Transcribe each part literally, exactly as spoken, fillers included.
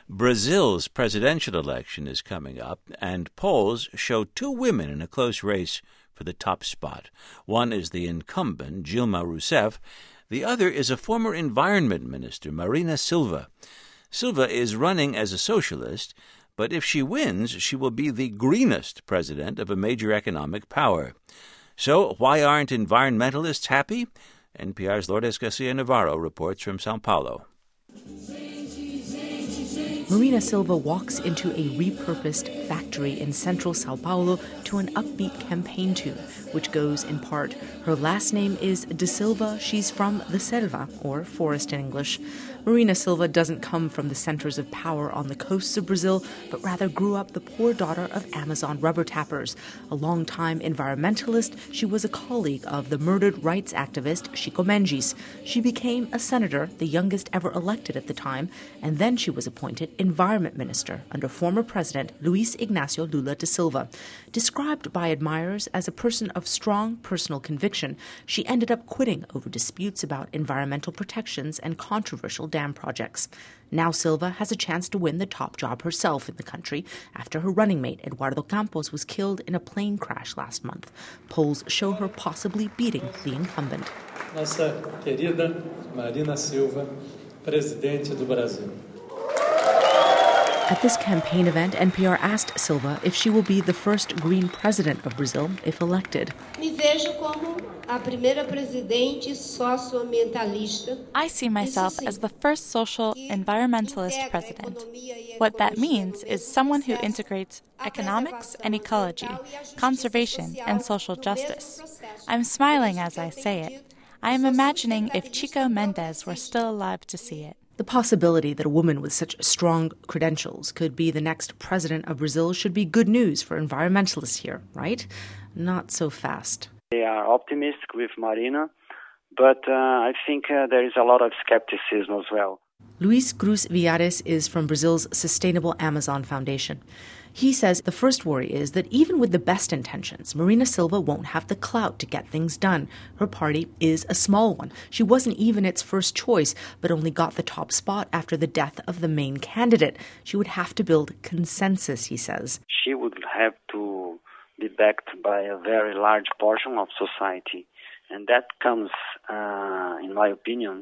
Brazil's presidential election is coming up, and polls show two women in a close race for the top spot. One is the incumbent, Dilma Rousseff. The other is a former environment minister, Marina Silva. Silva is running as a socialist, but if she wins, she will be the greenest president of a major economic power. So why aren't environmentalists happy? N P R's Lourdes Garcia Navarro reports from Sao Paulo. Marina Silva walks into a repurposed factory in central Sao Paulo to an upbeat campaign tune, which goes in part, her last name is De Silva, she's from the Selva, or forest in English. Marina Silva doesn't come from the centers of power on the coasts of Brazil, but rather grew up the poor daughter of Amazon rubber tappers. A longtime environmentalist, she was a colleague of the murdered rights activist Chico Mendes. She became a senator, the youngest ever elected at the time, and then she was appointed environment minister under former president Luiz Inácio Lula da Silva. Described by admirers as a person of strong personal conviction, she ended up quitting over disputes about environmental protections and controversial dam projects. Now Silva has a chance to win the top job herself in the country after her running mate Eduardo Campos was killed in a plane crash last month. Polls show her possibly beating the incumbent. Nossa querida Marina Silva, presidente do Brasil. At this campaign event, N P R asked Silva if she will be the first green president of Brazil if elected. Me vejo como a primeira presidente socioambientalista. I see myself as the first social environmentalist president. What that means is someone who integrates economics and ecology, conservation and social justice. I'm smiling as I say it. I am imagining if Chico Mendes were still alive to see it. The possibility that a woman with such strong credentials could be the next president of Brazil should be good news for environmentalists here, right? Not so fast. They are optimistic with Marina, but uh, I think uh, there is a lot of skepticism as well. Luis Cruz Villares is from Brazil's Sustainable Amazon Foundation. He says the first worry is that even with the best intentions, Marina Silva won't have the clout to get things done. Her party is a small one. She wasn't even its first choice, but only got the top spot after the death of the main candidate. She would have to build consensus, he says. She would have to be backed by a very large portion of society. And that comes, uh, in my opinion,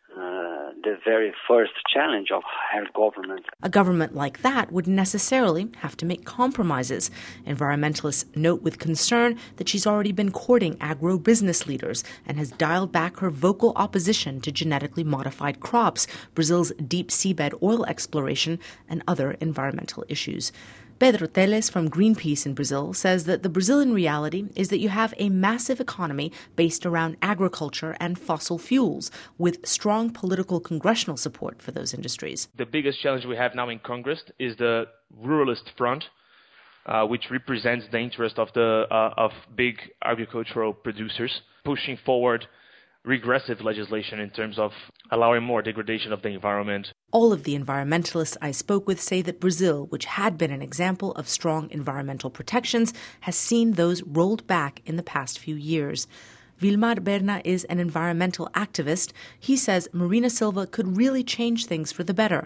Uh, the very first challenge of her government. A government like that would necessarily have to make compromises. Environmentalists note with concern that she's already been courting agro-business leaders and has dialed back her vocal opposition to genetically modified crops, Brazil's deep seabed oil exploration, and other environmental issues. Pedro Teles from Greenpeace in Brazil says that the Brazilian reality is that you have a massive economy based around agriculture and fossil fuels, with strong political congressional support for those industries. The biggest challenge we have now in Congress is the Ruralist Front, uh, which represents the interest of the uh, of big agricultural producers, pushing forward regressive legislation in terms of allowing more degradation of the environment. All of the environmentalists I spoke with say that Brazil, which had been an example of strong environmental protections, has seen those rolled back in the past few years. Vilmar Berna is an environmental activist. He says Marina Silva could really change things for the better.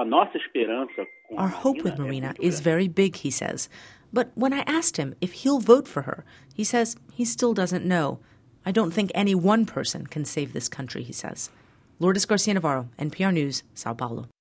Our hope with Marina is very big, he says. But when I asked him if he'll vote for her, he says he still doesn't know. I don't think any one person can save this country, he says. Lourdes Garcia Navarro, N P R News, Sao Paulo.